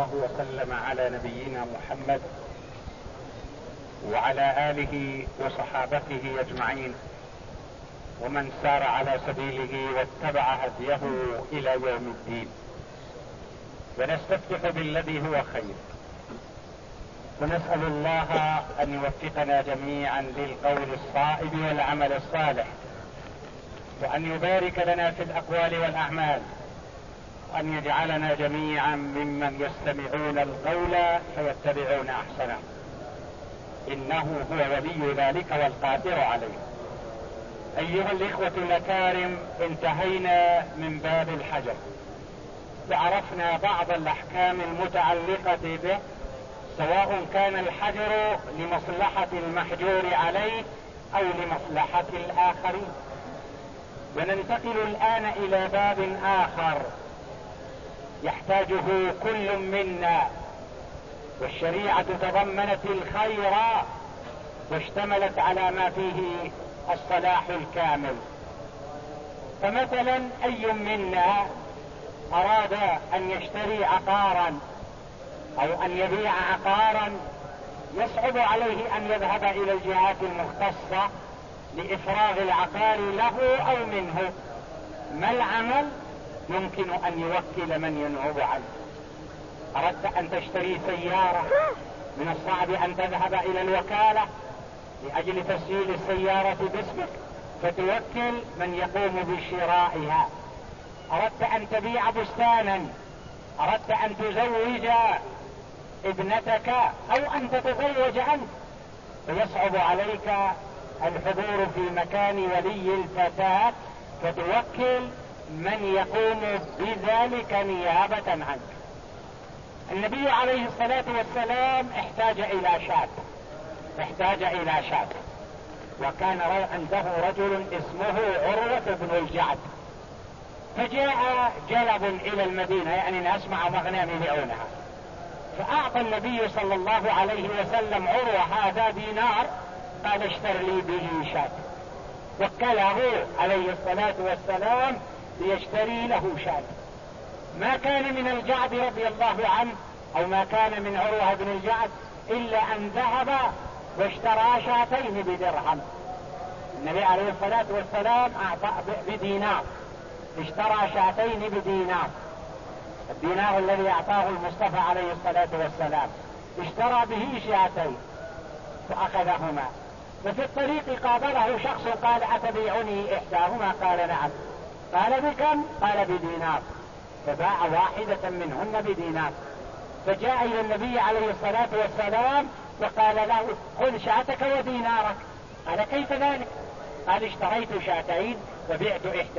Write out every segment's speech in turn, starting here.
الله وسلم على نبينا محمد وعلى آله وصحابته أجمعين ومن سار على سبيله واتبع هديه إلى يوم الدين. ونستفتح بالذي هو خير، ونسأل الله أن يوفقنا جميعا للقول الصائب والعمل الصالح، وأن يبارك لنا في الأقوال والأعمال، وأن يجعلنا جميعا ممن يستمعون القول فيتبعون أحسنه، إنه هو ولي ذلك والقادر عليه. أيها الإخوة الأكارم، انتهينا من باب الحجر وعرفنا بعض الأحكام المتعلقة به، سواء كان الحجر لمصلحة المحجور عليه أو لمصلحة الآخرين. وننتقل الآن إلى باب آخر يحتاجه كل منا، والشريعة تضمنت الخير واشتملت على ما فيه الصلاح الكامل. فمثلا أي منا أراد أن يشتري عقارا أو أن يبيع عقارا، يصعب عليه أن يذهب إلى الجهات المختصة لإفراغ العقار له أو منه. ما العمل؟ يمكن أن يوكل من ينوب عنه. أردت أن تشتري سيارة، من الصعب أن تذهب إلى الوكالة لأجل تسجيل السيارة باسمك، فتوكل من يقوم بشرائها. أردت أن تبيع بستانا، أردت أن تزوج ابنتك أو أن تتزوج أنت، فيصعب عليك الحضور في مكان ولي الفتاة، فتوكل من يقوم بذلك نيابة عنك. النبي عليه الصلاة والسلام احتاج إلى شاة، وكان عنده رجل اسمه عروة بن الجعد، فجاء جلب إلى المدينة، يعني ناس مع مغنم يبيعونها، فأعطى النبي صلى الله عليه وسلم عروة هذا دينار، قال اشتر لي به شاة، وكله عليه الصلاة والسلام ليشتري له شاة. ما كان من الجعد رضي الله عنه أو ما كان من عروة بن الجعد إلا أن ذهب واشترى شاتين بدرهم. النبي عليه الصلاة والسلام أعطى بدينار، اشترى شاتين بدينار، الدينار الذي أعطاه المصطفى عليه الصلاة والسلام، اشترى به شاتين فأخذهما. وفي الطريق قابله شخص قال أتبيعني إحداهما؟ قال نعم. قال بكم؟ قال بدينار، فباع واحدة منهن بدينار. فجاء إلى النبي عليه الصلاة والسلام وقال له خذ شاتك ودينارك. قال كيف ذلك؟ قال اشتريت شاتين وبعت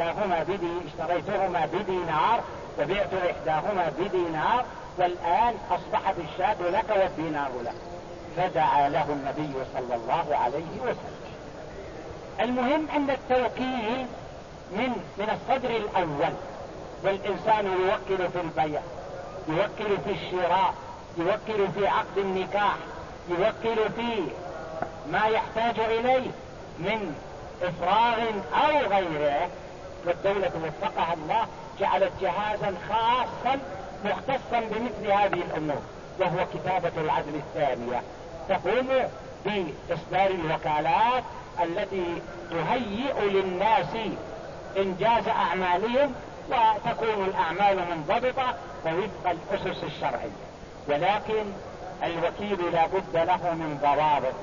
اشتريتهما بدينار وبعت إحداهما بدينار، والآن أصبحت الشاة لك والدينار لك. فدعا له النبي صلى الله عليه وسلم. المهم أن التوكيل من الصدر الأول، والإنسان يوكل في البيع، يوكل في الشراء، يوكل في عقد النكاح، يوكل في ما يحتاج إليه من إفراغ أو غيره. والدولة وفقها الله جعلت جهازا خاصا مختصا بمثل هذه الأمور، وهو كتابة العدل الثانية، تقوم بإصدار الوكالات التي تهيئ للناس إنجاز أعمالهم، وتكون الأعمال منضبطة ووفق الأسس الشرعية. ولكن الوكيل لا بد له من ضوابط،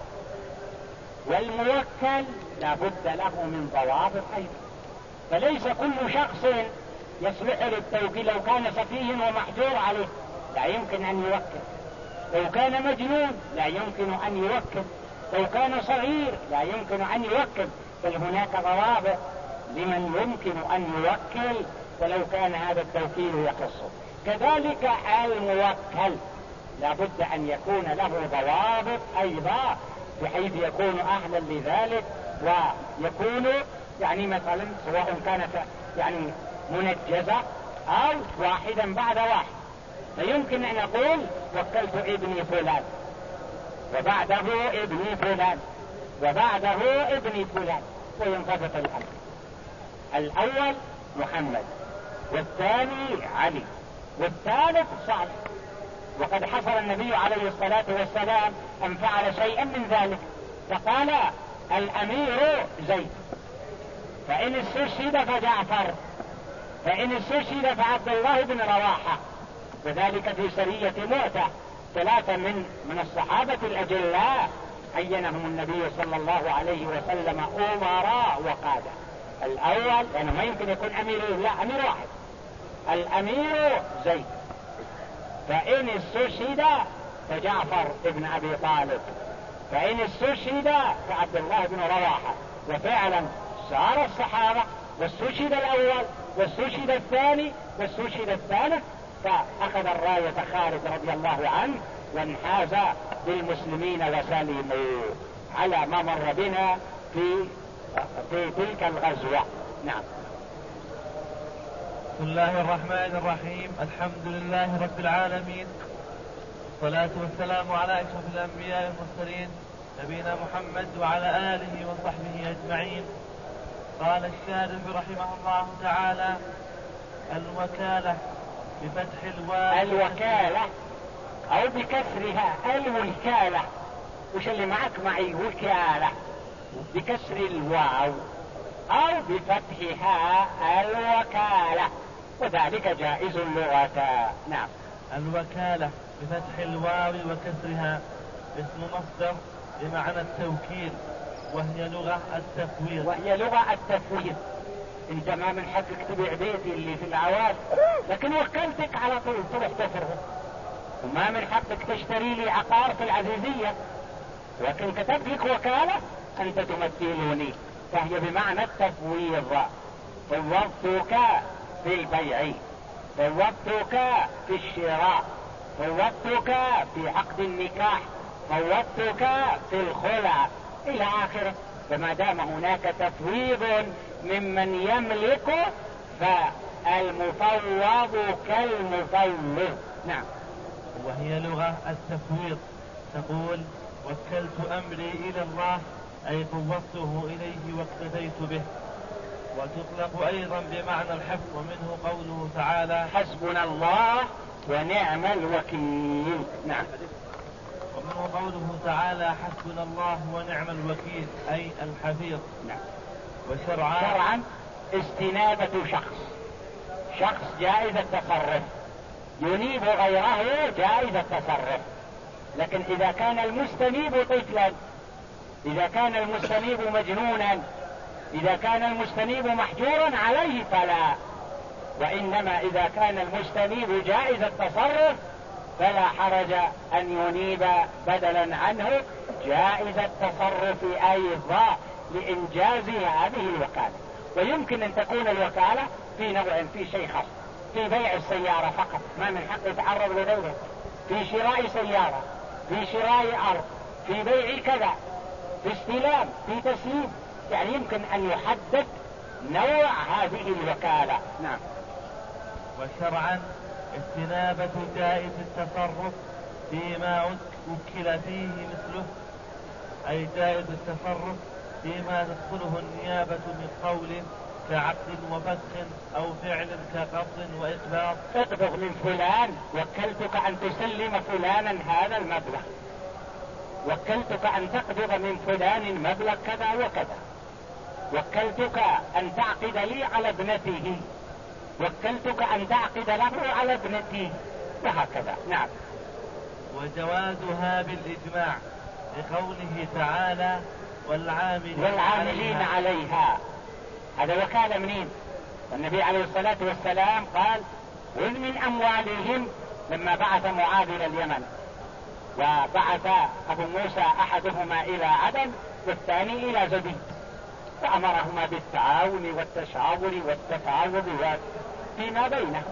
والموكل لا بد له من ضوابط أيضا. فليس كل شخص يصلح للتوكيل. لو كان سفيه ومحجور عليه لا يمكن أن يوكل، لو كان مجنون لا يمكن أن يوكل، لو كان صغير لا يمكن أن يوكل، بل هناك ضوابط لمن يمكن أن يوكل ولو كان هذا التوكيل يخصه. كذلك الموكل لا بد أن يكون له ضوابط أيضا، بحيث يكون أهلا لذلك، ويكون يعني مثلا سواء كانت يعني منجزة أو واحدا بعد واحد. فيمكن أن نقول وكلت ابني فلان، وبعده ابني فلان، وبعده ابني فلان، وينضبط الأمر. الأول محمد، والثاني علي، والثالث صالح، وقد حصل النبي عليه الصلاة والسلام أن فعل شيئا من ذلك، فقال الأمير زيد، فإن استشهد فجعفر، فإن استشهد فعبد الله بن رواحة. وذلك في سرية مؤتة، 3 من الصحابة الأجلاء عينهم النبي صلى الله عليه وسلم أمراء وقادة. الأول لأنه ما يمكن يكون أمير، لا، أمير واحد، الأمير زيد، فإن استشهد فجعفر ابن أبي طالب، فإن استشهد فعبد الله بن رواحة. وفعلا سار الصحابة، واستشهد الأول واستشهد الثاني واستشهد الثالث، فأخذ الراية خالد رضي الله عنه وانحاز بالمسلمين وسلموا على ما مر بنا في تلك الغزوة. نعم. بسم الله الرحمن الرحيم. الحمد لله رب العالمين، والصلاة والسلام على أشرف الأنبياء والمرسلين نبينا محمد وعلى آله وصحبه أجمعين. قال الشارح رحمه الله تعالى: الوكالة بفتح الواو، الوكالة أو بكسرها الوكالة. وش اللي معي وكالة بكسر الواو أو بفتحها الوكالة، وذلك جائز اللغة. نعم. الوكالة بفتح الواو وكسرها اسم مصدر بمعنى التوكيل، وهي لغة التفويض. انت ما من حقك تبيع بيتي اللي في العواد، لكن وكلتك على طول تروح تفرغ، وما من حقك تشتري لي عقار في العزيزية، لكن كتبت لك وكالة انت تمثلني، فهي بمعنى التفويض. فوضتك في البيع، فوضتك في الشراء، فوضتك في عقد النكاح، فوضتك في الخلع الى اخره. فما دام هناك تفويض ممن يملك فالمفوض كالمفوض. نعم. وهي لغة التفويض. تقول: وكلت أمري إلى الله، أي فوضته إليه واقتديت به. وتطلق أيضا بمعنى الحفظ، ومنه قوله تعالى: حسبنا الله ونعم الوكيل. نعم. ومنه قوله تعالى: حسبنا الله ونعم الوكيل، أي الحفيظ. نعم. وشرعا استنابة شخص جائز التصرف، ينيب غيره جائز التصرف. لكن إذا كان المستنيب طفلا، إذا كان المستنيب مجنونا، إذا كان المستنيب محجورا عليه فلا. وإنما إذا كان المستنيب جائز التصرف فلا حرج أن ينيب بدلا عنه جائز التصرف أيضا لإنجاز هذه الوكالة. ويمكن أن تكون الوكالة في نوع، في شيء خاص، في بيع السيارة فقط، ما من حق يتعرض لغيره، في شراء سيارة، في شراء أرض، في بيع كذا، في استلام، في تسليم، يعني يمكن أن يحدد نوع هذه الوكالة. نعم. وشرعا استنابة جائز التصرف فيما وكل فيه مثله، أي جائز التصرف فيما تدخله النيابة من قول كعقد وفسخ أو فعل كقبض وإقباض. اقبض من فلان، وكلتك أن تسلم فلانا هذا المبلغ، وكلتك أن تقبض من فلان مبلغ كذا وكذا، وكلتك أن تعقد لي على ابنته، وكلتك أن تعقد له على ابنتي، وهكذا. نعم. وجوازها بالإجماع لقوله تعالى: والعاملين عليها. هذا وكالة منين؟ والنبي عليه الصلاة والسلام قال: خذ من أموالهم، لما بعث معاذ إلى اليمن، وبعث أبو موسى أحدهما إلى عدن والثاني إلى زبيد، فأمرهما بالتعاون والتشاور والتفاوض فيما بينهم،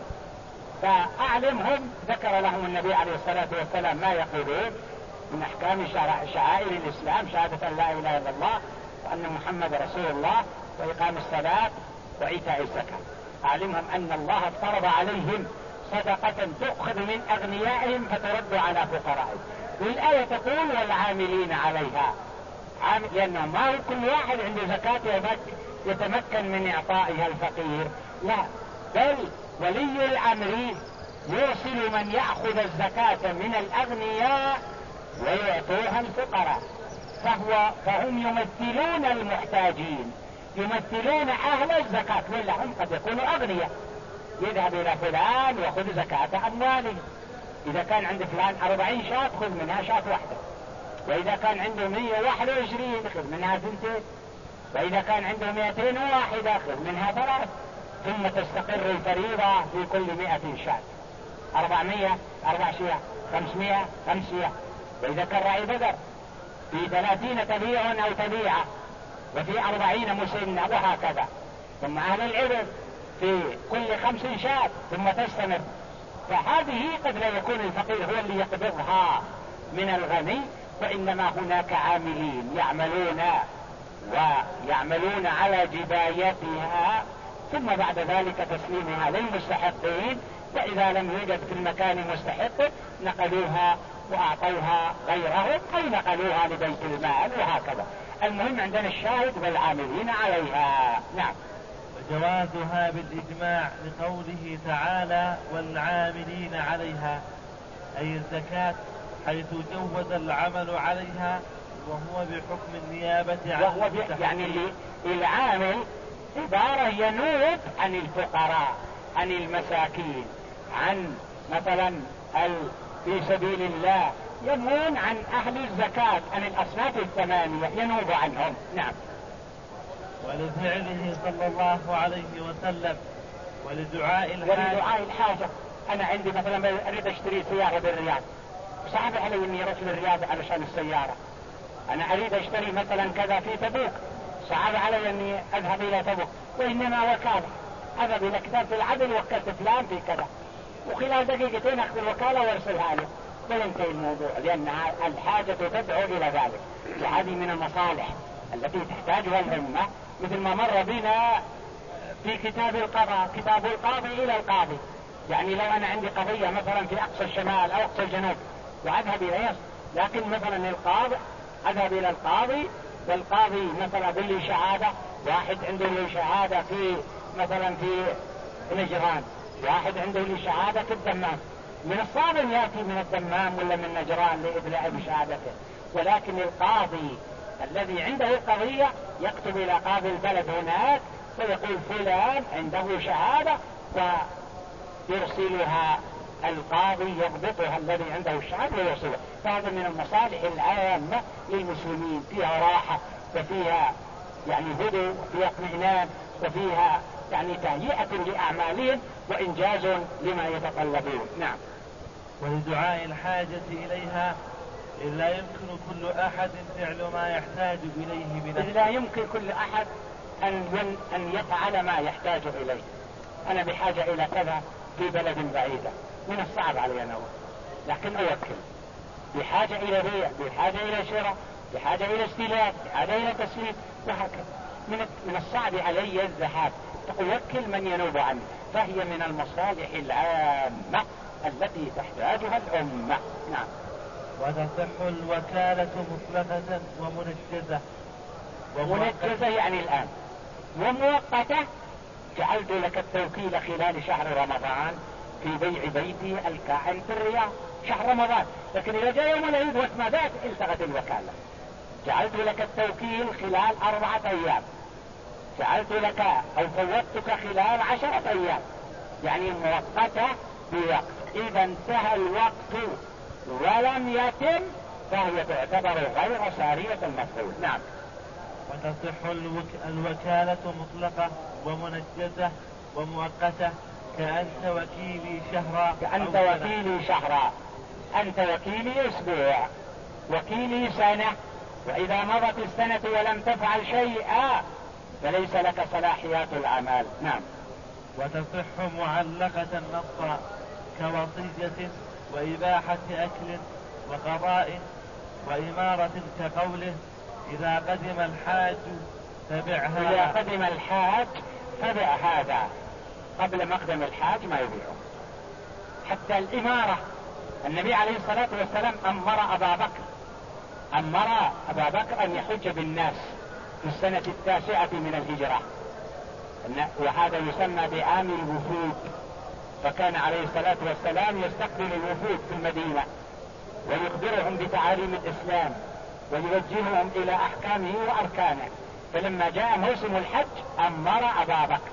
فأعلمهم، ذكر لهم النبي عليه الصلاة والسلام ما يقولون من أحكام شعائر الإسلام، شهادة أن لا إله إلا الله وأن محمد رسول الله وإقام الصلاة وإيتاء الزكاة. أعلمهم أن الله افترض عليهم صدقة تؤخذ من أغنيائهم فترد على فقرائهم. والآية تقول: والعاملين عليها، لأنه ما هو كل واحد عنده زكاة يتمكن من إعطائها الفقير، لا، بل ولي الأمر يرسل من يأخذ الزكاة من الأغنياء ويعطوها الفقراء، فهم يمثلون المحتاجين، يمثلون أهل الزكاة، لهم قد يكونوا أغنياء، يذهب إلى فلان ويأخذ زكاة أمواله. إذا كان عند فلان 40 شاة خذ منها شاة واحدة، وإذا كان عنده 121 خذ منها 2، وإذا كان عنده 201 خذ منها 3، ثم تستقر الفريضة في كل 100 شاة 400 400 500 500. وإذا كان راعي بدر في 30 تبيع أو تبيعة، وفي 40 مسنة، وهكذا. ثم أهل العبد في كل 5 شاة، ثم تستمر. فهذه قد لا يكون الفقير هو اللي يقبضها من الغني، وإنما هناك عاملين يعملون على جبايتها، ثم بعد ذلك تسليمها للمستحقين، وإذا لم يوجد في المكان مستحق نقلوها وأعطوها غيرهم أو نقلوها لبيت المال، وهكذا. المهم عندنا الشاهد والعاملين عليها. نعم. وجوازها بالإجماع لقوله تعالى والعاملين عليها، أي الزكاة، حيث جوز العمل عليها، وهو بحكم النيابة عن يعني العامل عبارة ينوب عن الفقراء، عن المساكين، عن مثلا في سبيل الله، ينوون عن أهل الزكاة، عن الأصناف 8 ينوب عنهم. نعم. ولفعله صلى الله عليه وسلم ولدعاء الحاجة. أنا عندي مثلا أريد أشتري سيارة بالرياض، صعب علي إني أروح للرياض علشان السيارة. أنا أريد أشتري مثلا كذا في تبوك، صعب علي إني أذهب إلى تبوك، وإنما وكالة، أذهب إلى كتابة العدل وكلت فلان في كذا، وخلال دقيقتين أخذ الوكالة وارسلها له وينتهي الموضوع، لأن الحاجة تدعو إلى ذلك. وهذه من المصالح التي تحتاجها الأمة، مثل ما مر بنا في كتاب القضاء، كتاب القاضي إلى القاضي. يعني لو أنا عندي قضية مثلا في أقصى الشمال أو أقصى الجنوب وأذهب إلى لكن مثلا القاضي أذهب إلى القاضي، والقاضي مثلا يقول لي شهادة، واحد عنده لي شهادة في مثلا في نجران، واحد عنده لي شهادة في الدمام. من الصعب أن يأتي من الدمام ولا من نجران لإدلاء بشهادته، ولكن القاضي الذي عنده قضية يكتب إلى قاضي البلد هناك ويقول فلان عنده شهادة، ويرسلها القاضي يضبطها الذي عنده الشهادة ويرسلها. فهذا من المصالح العامة للمسلمين، فيها راحة وفيها يعني هدوء وفيها اطمئنان وفيها يعني تهيئة لأعمالهم وإنجاز لما يتطلبون. نعم. ولدعاء الحاجة إليها، إذ لا يمكن كل أحد فعل ما يحتاج إليه بنفسه. إذ لا يمكن كل أحد أن يفعل ما يحتاج إليه. أنا بحاجة إلى كذا في بلد بعيدة، من الصعب علي أنا، لكن أوكل. بحاجة إلى بيع، بحاجة إلى شراء، بحاجة إلى استيلاء، بحاجة إلى تسليم، وهكذا. من الصعب علي الذهاب، وكل من ينوب عنه. فهي من المصالح العامة التي تحتاجها الأمة. نعم. وتصح الوكالة مطلقة ومنجزة. ومنجزة يعني الآن، ومؤقتة جعلت لك التوكيل خلال شهر رمضان في بيع بيتي الكائن في الرياض شهر رمضان، لكن إذا جاء يوم العيد واسمه ذات التغت الوكالة. جعلت لك التوكيل خلال 4 أيام، جعلت لك أو فوتك خلال 10 أيام، يعني مؤقتة بوقت. إذا انتهى الوقت ولم يتم فهي تعتبر غير سارية المفعول. نعم. وتصح الوكالة مطلقة ومنجزة ومؤقتة، كأنت وكيلي شهرا. كأنت وكيلي شهرا، أنت وكيلي أسبوع، وكيلي سنة، وإذا مضت السنة ولم تفعل شيئا فليس لك صلاحيات الأعمال. نعم. وتصح معلقة نصا، كوصية وإباحة أكل وقضاء وإمارة، كقوله إذا قدم الحاج فبعها. إذا قدم الحاج فبع هذا، قبل مقدم الحاج ما يبيعه. حتى الإمارة، النبي عليه الصلاة والسلام أمر أبا بكر أن يحج بالناس في السنة 9 من الهجرة، وهذا يسمى بعام الوفود. فكان عليه الصلاة والسلام يستقبل الوفود في المدينة ويخبرهم بتعاليم الإسلام ويوجههم إلى أحكامه وأركانه. فلما جاء موسم الحج أمر أبا بكر،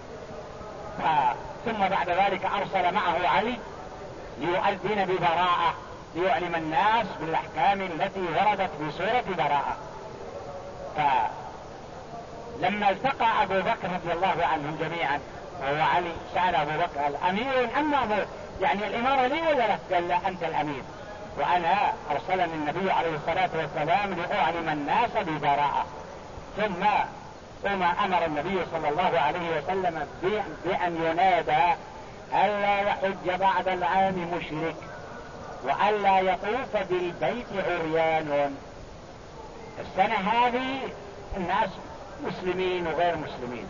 ثم بعد ذلك أرسل معه علي ليؤذن ببراءة ليعلم الناس بالأحكام التي وردت في سورة براءة. فلما التقى أبو بكر رضي الله عنهم جميعا وهو علي سأل أبو بكر: الأمير أم مأمور؟ يعني الإمارة لي ولا لك؟ قال: لا، أنت الأمير، وأنا أرسلني النبي عليه الصلاة والسلام لأعلم الناس ببراءة. ثم أمر النبي صلى الله عليه وسلم بأن ينادى: ألا يحج بعد العام مشرك، وألا يطوف بالبيت عريان. السنة هذه الناس مسلمين وغير مسلمين،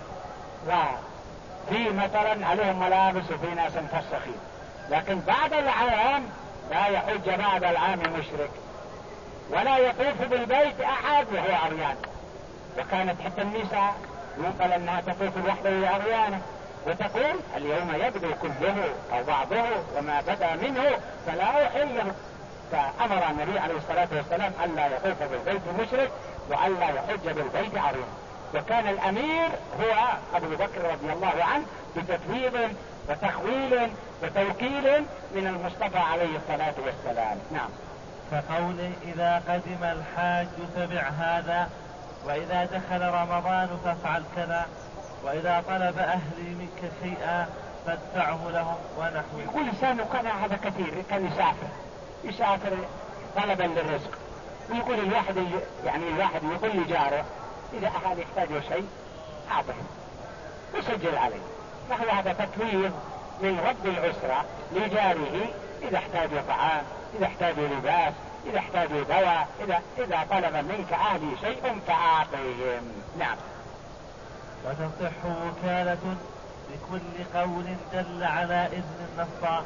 وفي مثلا عليهم ملابس وفي ناس مفسخين، لكن بعد العام لا يحج بعد العام مشرك، ولا يطوف بالبيت أحد وهو عريان. وكانت حتى النساء ينقل أنها تطوف الوحدة عريانة وتقول: اليوم يبدو كله أو بعضه، وما بدا منه فلا أحله. فأمر النبي عليه الصلاة والسلام ألا يطوف بالبيت مشرك وألا يحج بالبيت عريان. وكان الأمير هو أبو بكر رضي الله عنه بتفويض وتخويل وتوكيل من المصطفى عليه الصلاة والسلام. نعم. كقوله: إذا قدم الحاج تبع هذا، وإذا دخل رمضان فافعل كذا، وإذا طلب أهلي منك شيئا فادفعه لهم، ونحوه. يقول لسانه كان هذا كثير، كان يسافر طلبا للرزق، ويقول الواحد يقول لجاره: إذا أحد يحتاج شيء أعطه وسجل عليه. فهو هذا تكوير من رب العسرة لجاره إذا احتاجوا طعام، إذا احتاجوا لباس، إذا احتاجوا دواء، إذا طلب منك أهلي شيء فأعطيهم. نعم. وتصح وكالة بكل قول دل على إذن النص،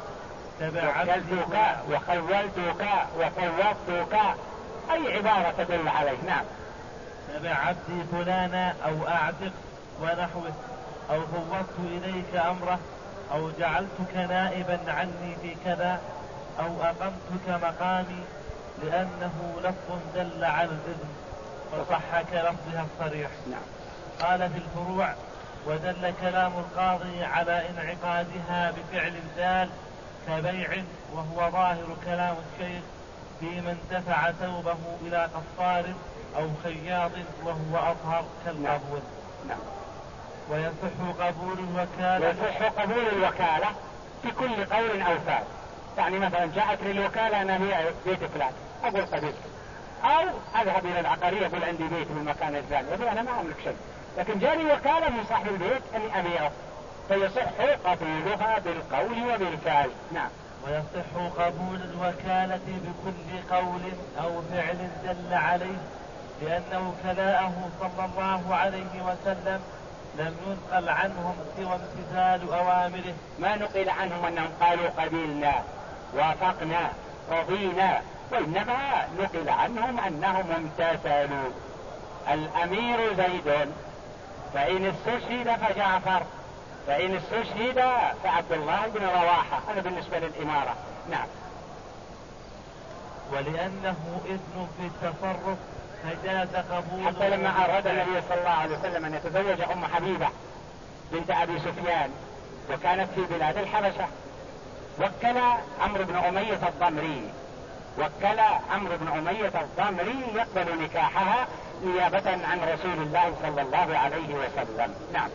وكلتك وخولتك وفوضتك، أي عبارة تدل عليه. نعم. تبع عبدي فلانا أو أعتق ونحوه، أو فوضت إليك أمره، أو جعلتك نائبا عني في كذا، أو أقمتك مقامي، لأنه لفظ دل على الإذن وصح كلفظها الصريح. نعم. قال في الفروع: ودل كلام القاضي على انعقادها بفعل الدال كبيع، وهو ظاهر كلام الشيخ في من دفع ثوبه إلى قصار أو خياط، وهو أظهر كالقبول. نعم. ويصح قبول الوكالة في كل قول أو فعل. يعني مثلا جاءت للوكالة: أنا هي بيت فلان، أقول قبلت، أو أذهب إلى العقارية أقول عندي بيت في المكان الفلاني، يقول أنا ما أملك شيء، لكن جاني وكالة من صاحب البيت أني أبيعه، فيصح قبولها بالقول وبالفعل. نعم. ويصح قبول الوكالة بكل قول أو فعل دل عليه، لأنه كلاءه صلى الله عليه وسلم لم ينقل عنهم سوى امتثال أوامره. ما نقل عنهم أنهم قالوا قبلنا وافقنا رضينا، وإنما نقل عنهم أنهم امتثلوا. الأمير زيد، فإن استشهد فجعفر، فإن استشهد فعبد الله بن رواحة. هذا بالنسبة للإمارة. نعم. ولأنه إذن في التصرف فجاز قبوله. حتى لما أراد النبي صلى الله عليه وسلم أن يتزوج أم حبيبة بنت أبي سفيان، وكانت في بلاد الحبشة، وكل عمرو بن أمية الضمري يقبل نكاحها نيابة عن رسول الله صلى الله عليه وسلم. نعم.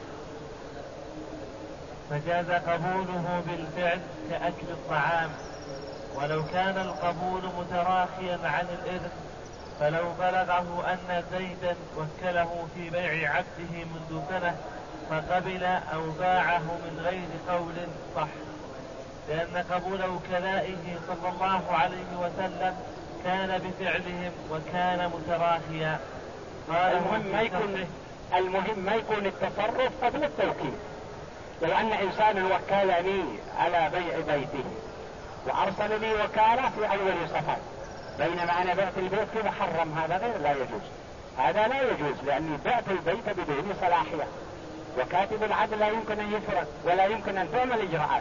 فجاز قبوله بالفعل كأكل الطعام، ولو كان القبول متراخيا عن الإذن، فلو بلغه أن زيدا وكله في بيع عبده منذ سنة فقبل أو باعه من غير قول صح، لأن قبول وكلائه صلى الله عليه وسلم كان بفعلهم وكان متراخيا. المهم ما يكون التصرف قبل التوكيل. لو أن إنسان وكلني على بيع بيته وأرسل لي وكالة في أول سفر، بينما أنا بعت البيت كذا، حرم هذا، غير لا يجوز. هذا لا يجوز، لأني بعت البيت بدون صلاحية، وكاتب العدل لا يمكن أن يفرد ولا يمكن أن تعمل إجراءات.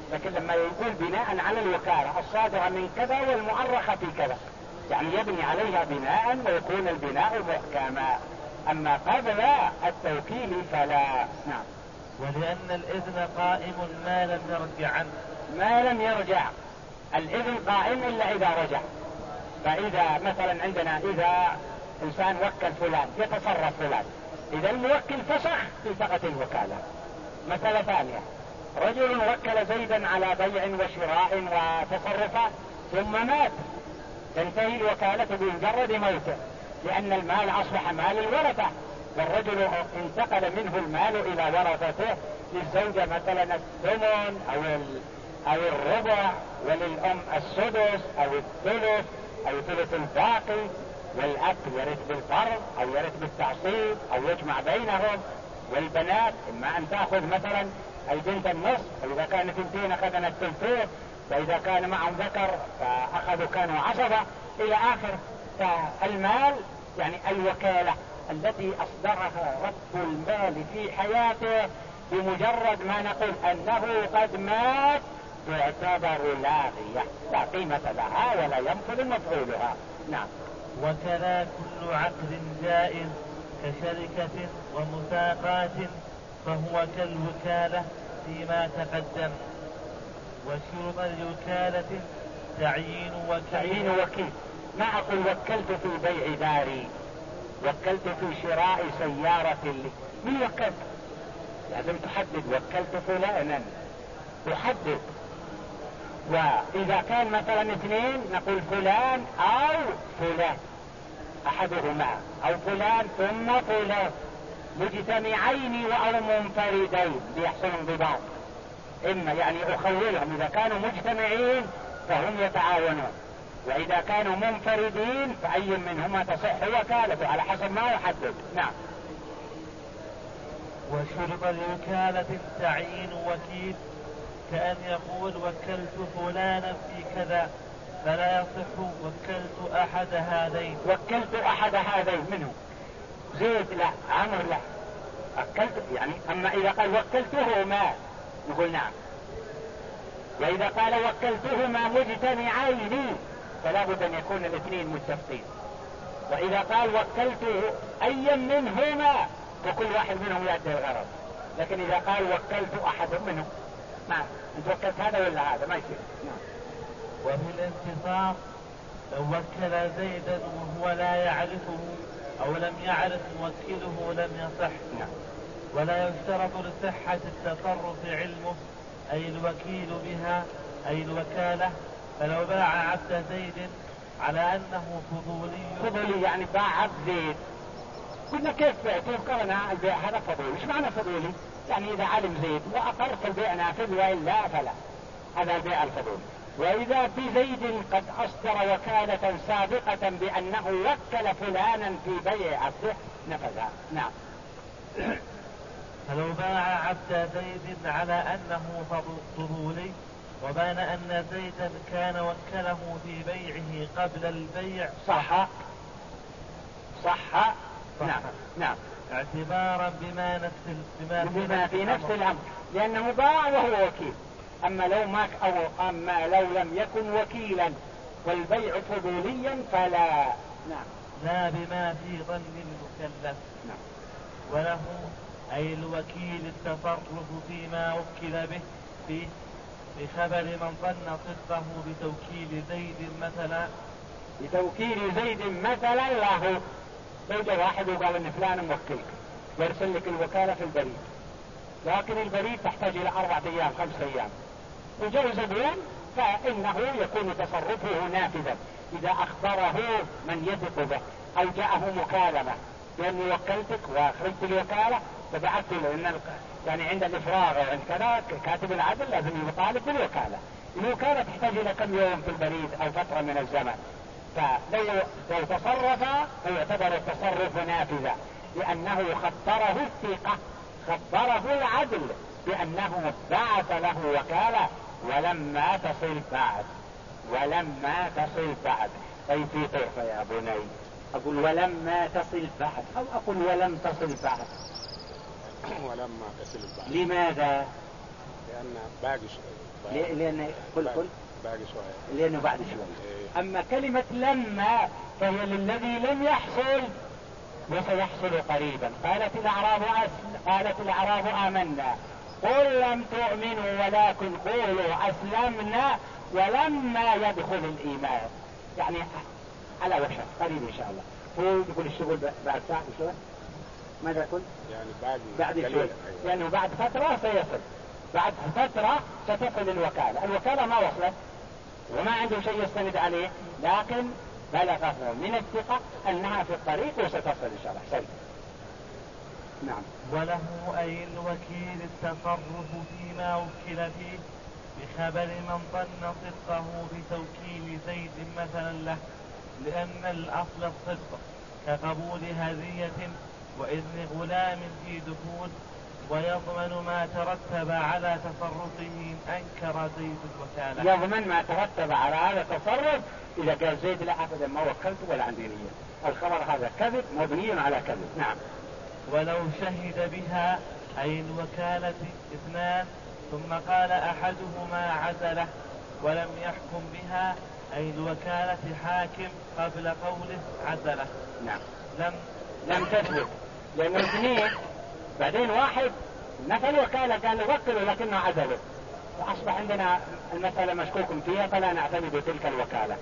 لكن لما يقول بناء على الوكالة الصادرة من كذا والمؤرخة في كذا، يعني يبني عليها بناء ويكون البناء محكما. أما قبل التوكيل فلا. نعم. ولأن الإذن قائم ما لم يرجع عنه. ما لم يرجع، الإذن قائم إلا إذا رجع. فإذا مثلا عندنا إذا إنسان وكل فلان يتصرف فلان، إذا الموكل فسخ التغت الوكالة. مسألة ثانية، رجل وكل زيدا على بيع وشراء وتصرفات ثم مات، تنتهي الوكالة بمجرد موته، لأن المال أصبح مال الورثة، والرجل انتقل منه المال إلى ورثته، للزوجة مثلا الثمن أو الربع، وللأم السدس أو الثلث أو ثلث الباقي، والأب يرث بالفرض أو يرث بالتعصيب أو يجمع بينهم، والبنات إما أن تأخذ مثلا البنت النصف، فإذا كانت اثنتين أخذنا الثلثين، فإذا كان معهم ذكر فأخذوا كانوا عصبة إلى آخر. فالمال يعني الوكالة التي أصدرها رب المال في حياته، بمجرد ما نقول أنه قد مات تعتبر لاغية لا قيمة لها ولا ينفذ مفعولها. نعم. وكذا كل عقد جائز كشركة ومساقات فهو كالوكالة فيما تقدم. وشرط الوكالة تعيين وكيل. ما أقول وكلت في بيع داري، وكلت في شراء سيارة لي، من وكلت؟ لازم تحدد وكلت فلانا، تحدد. وإذا كان مثلا اثنين نقول فلان أو فلان أحدهما، أو فلان ثم فلان، مجتمعين أو منفردين ليحصل انضباط. إما يعني أخولهم إذا كانوا مجتمعين فهم يتعاونون، وإذا كانوا منفردين فأي منهما تصح وكالته على حسب ما يحدد. نعم. وشرط الوكالة تعيين وكيل، كأن يقول وكلت فلانا في كذا، فلا يصح وكلت أحد هذين. وكلت أحد هذين منه زيد لا، عمر لا، وكلت يعني. أما إذا قال وكلتهما نقول نعم. وإذا قال وكلتهما مجتمعين فلا بد أن يكون الاثنين متفقين. وإذا قال وكلته أي منهما فكل واحد منهم يؤدي الغرض. لكن إذا قال وكلت أحد منهم، نعم أنت وكلت هذا ولا هذا ما يصير. نعم. وفي الانتصار لو وكل زيدا وهو لا يعرفه أو لم يعرف موكله لم يصح. نعم. ولا يشترط لصحة التصرف علمه أي الوكيل بها أي الوكالة. فلو باع عبد زيد على أنه فضولي يعني باع عبد زيد، قلنا كيف بعته؟ قالنا البيع هذا فضولي. ايش معنى فضولي؟ يعني إذا علم زيد وأقر فالبيع نافذ، وإلا فلا، هذا البيع الفضولي. وإذا بزيد قد أصدر وكالة سابقة بأنه وكل فلانا في بيع عبده نفذها. نعم. فلو باع عبد زيد على أنه فضولي وبان أن زيدا كان وكله في بيعه قبل البيع صح. نعم. نعم. اعتبارا بما في نفس الأمر، لأنه باع وهو وكيل. أما لو لم يكن وكيلا والبيع فضوليا فلا. نعم. لا بما في ظن المكلف. نعم. وله أي الوكيل التصرف فيما وكل به فيه بخبر من ظن صدقه بتوكيل زيد مثلا. بتوكيل زيد مثلا له زوجة واحد وقال ان فلان موكلك ويرسل لك الوكالة في البريد، لكن البريد تحتاج الى 4 أيام 5 أيام، وجاء زبون فانه يكون تصرفه نافذا اذا اخبره من يثق به او جاءه مكالمة لاني وكلتك واخرجت الوكالة فبعثت له ان يعني عند الافراغ او عند كذا كاتب العدل لازم يطالب بالوكالة. الوكالة تحتاج الى كم يوم في البريد او فترة من الزمن، فلو تصرف فيعتبر التصرف نافذا لأنه خبره الثقة، خبره العدل بأنه بعث له وكالة ولما تصل بعد أي في طرفة يا بني. أقول ولما تصل بعد أو أقول ولم تصل بعد. ولما تصل بعد. لماذا؟ لأن باقي شوية. لأن كل باقي شوية. لأنه بعد شوية. أما كلمة لما فهي للذي لم يحصل وسيحصل قريبا. قالت الأعراب آمنا قل لم تؤمنوا ولكن قولوا أسلمنا ولما يدخل الإيمان، يعني على وشك قريب إن شاء الله. هو يقول الشغل بعد ساعة شوي، ماذا قلت؟ يعني بعد شوي، لأنه بعد فترة سيصل، بعد فترة ستصل الوكالة ما وصلت وما عنده شيء يستند عليه، لكن بلغه من الثقة أنها في الطريق وستصل إن شاء الله. سيد. نعم. وله أي الوكيل التصرف فيما وكل فيه بخبر من ظن صدقه بتوكيل زيد مثلا له، لأن الأصل الصدق كقبول هدية وإذن غلام في دخول، ويضمن ما ترتب على تصرفه إن أنكر زيد الوكالة. يضمن ما ترتب على هذا التصرف إذا قال زيد لا أبدا ما وكلته ولا عندي نية، الخبر هذا كذب مبني على كذب. نعم. ولو شهد بها أي الوكالة اثنان ثم قال أحدهما عزله ولم يحكم بها أي الوكالة حاكم قبل قوله عزله. نعم. لم تثبت، لأنه اثنين بعدين واحد نفى الوكالة قال وكله لكنه عزله، وأصبح عندنا المسألة مشكوك فيها فلا نعتمد تلك الوكالة.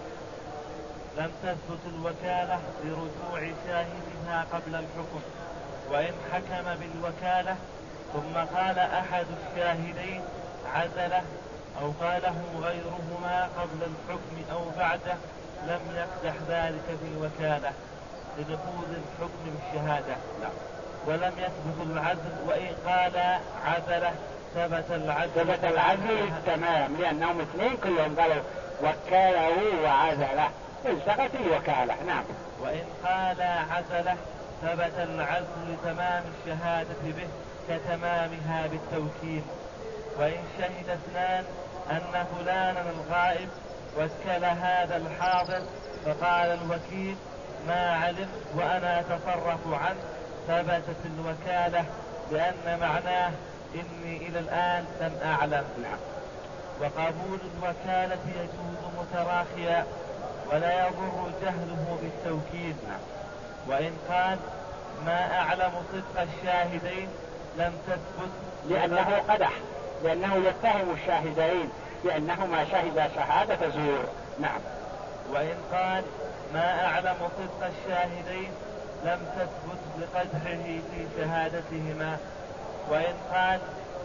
لم تثبت الوكالة لرجوع شاهدها قبل الحكم، وإن حكم بالوكالة ثم قال أحد الشاهدين عزله أو قاله غيرهما قبل الحكم أو بعده لم يقدح ذلك في الوكالة لنفوذ الحكم بالشهادة. ولم يثبت العزل، وإن قال عزله ثبت العزل تمام، لأنهم اثنين كلهم قالوا وكاله وعزله التغت الوكالة. نعم. وإن قال عزله ثبت العزل لتمام الشهادة به كتمامها بالتوكيل. وإن شهد اثنان أن فلانا الغائب وكل هذا الحاضر فقال الوكيل ما علم وأنا أتصرف عنه ثبتت الوكالة، لأن معناه إني إلى الآن لم أعلم. نعم. وقبول الوكالة يجوز متراخيا ولا يضر جهله بالتوكيد. وإن قال ما أعلم صدق الشاهدين لم تثبت لأنه قدح، لأنه يتهم الشاهدين بأنهما شهدا شهادة زور. نعم. وإن قال ما أعلم صدق الشاهدين لم تثبت بقدحه في شهادتهما. وإن قال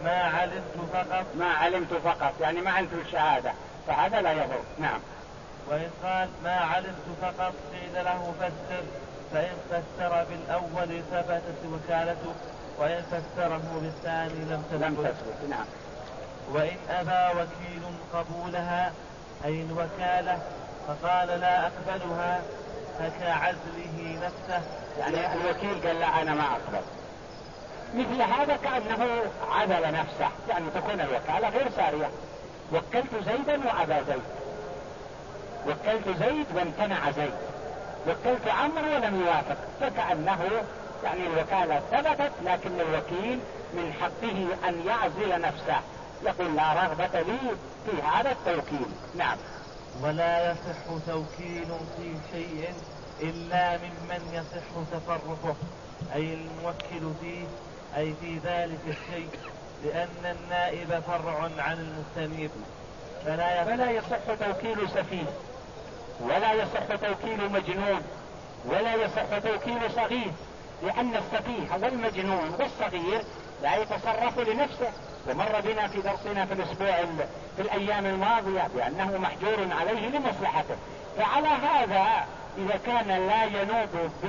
ما علمت فقط يعني ما علمت الشهادة فهذا لا يضر. نعم. وإن قال ما علمت فقط قيل له فسر، فإن فسر بالأول ثبتت وكالته، وإن فسره بالثاني لم تثبت. نعم. وإن أبى وكيل قبولها أي الوكالة فقال لا أقبلها فكعزله نفسه، يعني الوكيل قال لا أنا ما أقبل، مثل هذا كأنه عزل نفسه، يعني تكون الوكالة غير سارية. وكلت زيدا وأبى زيد، وكلت زيد وامتنع زيد، وكلت عمرو ولم يوافق، فكأنه يعني الوكالة ثبتت لكن الوكيل من حقه أن يعزل نفسه، يقول لا رغبة لي في هذا التوكيل. نعم. ولا يصح توكيل في شيء إلا ممن يصح تصرفه أي الموكل فيه أي في ذلك الشيء، لأن النائب فرع عن المستنيب. فلا يصح توكيل سفيه، ولا يصح توكيل مجنون، ولا يصح توكيل صغير، لأن السفيه والمجنون والصغير لا يتصرف لنفسه، ومر بنا في درسنا في الأيام الماضية بأنه محجور عليه لمصلحته. فعلى هذا إذا كان لا ينوب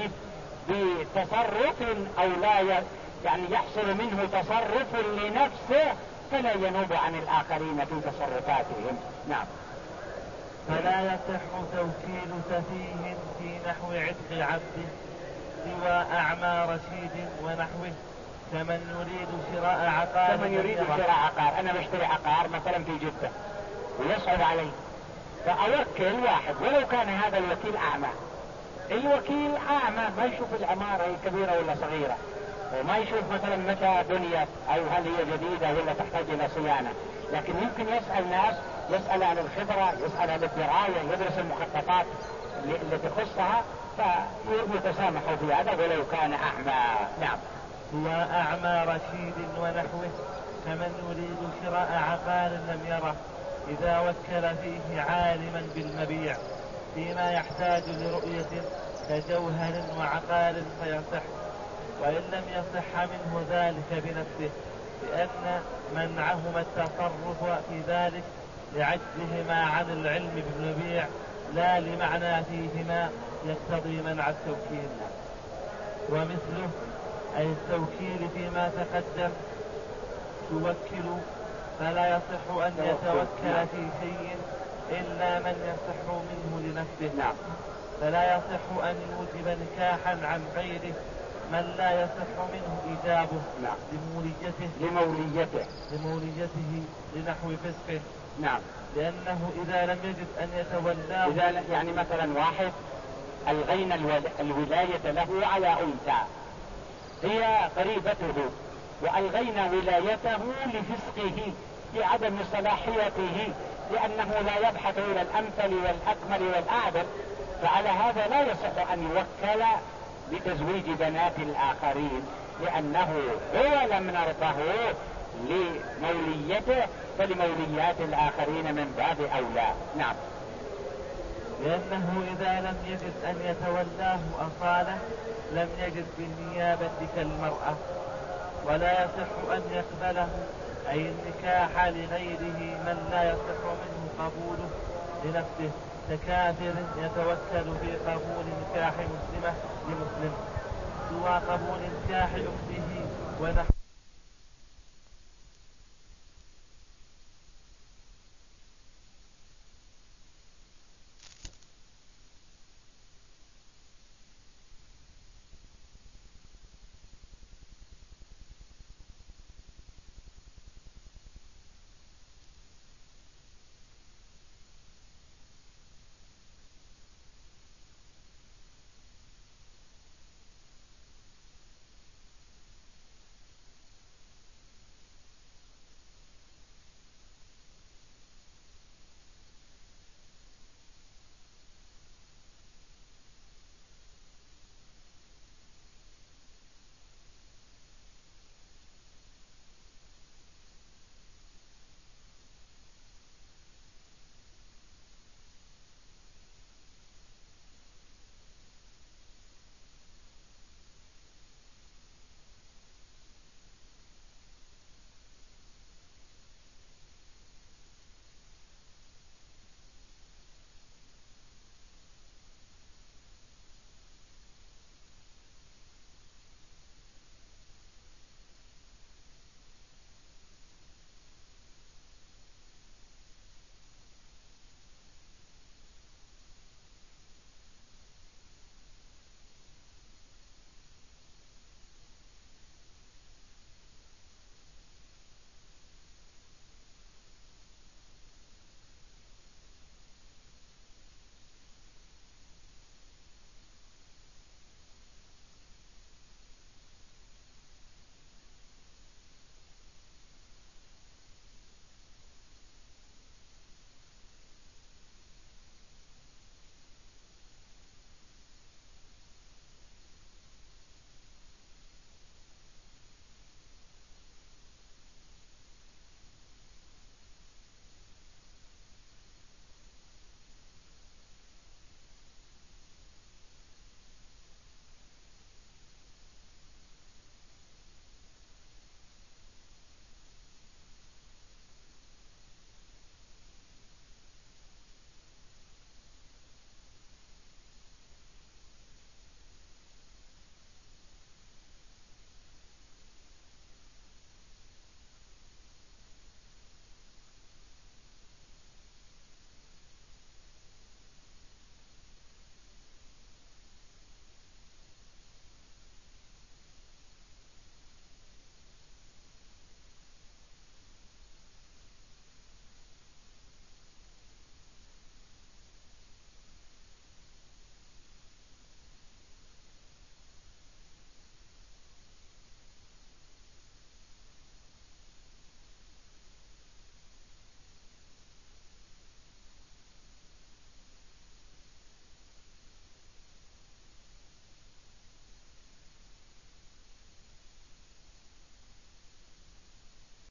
بتصرف أو لا يعني يحصل منه تصرف لنفسه فلا ينوب عن الآخرين في تصرفاتهم. نعم. فلا يصح توكيل سفيه في نحو عتق عبده سوى أعمى رشيد ونحوه، كمن يريد شراء عقار. أنا بشتري عقار مثلا في جدة ويصعب علي، فأوكل واحد ولو كان هذا الوكيل أعمى. الوكيل أعمى ما يشوف العمارة كبيرة ولا صغيرة، وما يشوف مثلا متى بنيت او هل هي جديدة ولا تحتاج الى صيانة، لكن يمكن يسأل ناس، يسأل عن الخبرة، يسأل عن الدراية، يدرس المخططات اللي تخصها، فيتسامحوا في هذا ولو كان اعمى. نعم. هو اعمى رشيد ونحوه كمن يريد شراء عقار لم يره اذا وكل فيه عالما بالمبيع فيما يحتاج لرؤية كجوهر وعقار فيصح، وإن لم يصح منه ذلك بنفسه، لأن منعهما التصرف في ذلك لعجزهما عن العلم بالمبيع لا لمعنى فيهما يقتضي منع التوكيل. ومثله أي التوكيل فيما تقدم توكل فلا يصح أن يتوكل في شيء إلا من يصح منه لنفسه. نعم. فلا يصح أن يوجب نكاحا عن غيره من لا يصح منه إيجابه. نعم. لموليته لنحو فسقه. نعم. لأنه إذا لم يجد أن يتولاه، يعني مثلا واحد ألغينا الولاية له على أنثى هي قريبته، وألغينا ولايته لفسقه لعدم صلاحيته، لأنه لا يبحث إلى الأمثل والأكمل والأعدل، فعلى هذا لا يصح أن يوكل بتزويج بنات الآخرين، لأنه هو لم نرضه لموليته، فلموليات الآخرين من باب أولى. نعم. لأنه إذا لم يجد أن يتولاه أصالة لم يجد بالنيابة كالمرأة، ولا يصح أن يقبله أي النكاح لغيره من لا يصح منه قبوله لنفسه، ككافر يتوكل في قبول نكاح مسلمة لمسلم سوى قبول نكاح أخته ونحو